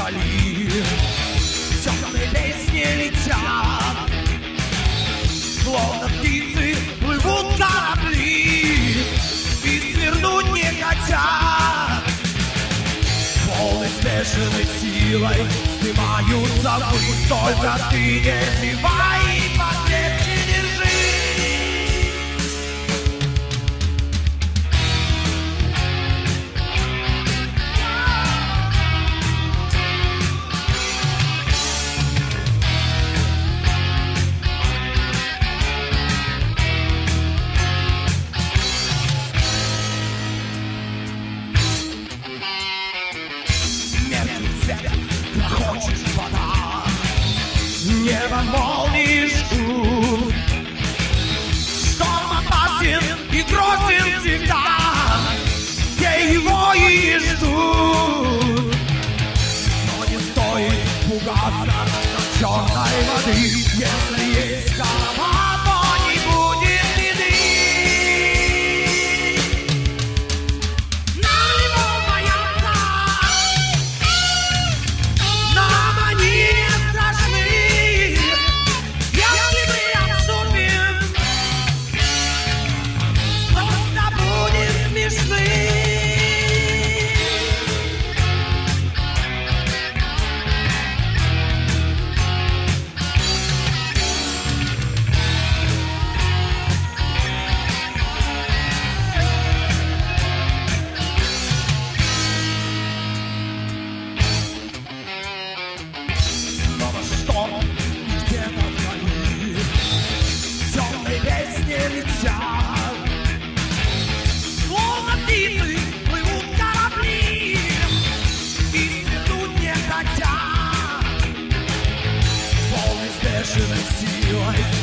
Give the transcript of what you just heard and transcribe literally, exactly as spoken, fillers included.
вдали. Темные песни летят, словно птицы плывут корабли, и свернуть не хотят. Волны с бешеной силой снимаются ввысь, только ты не сбивай и покрепче держи. Грохочет вода, небо молнии жгут. Шторм опасен и грозен всегда, где его и ждут. Но не стоит пугаться черной воды, если есть голова, то не будет беды. Нам его бояться, нам они не страшны. Если мы обступим, просто будет смешны. Снова шторм, где-то вдали темные песни летят, словно птицы плывут корабли, и свернуть не хотят. Волны с бешеной силой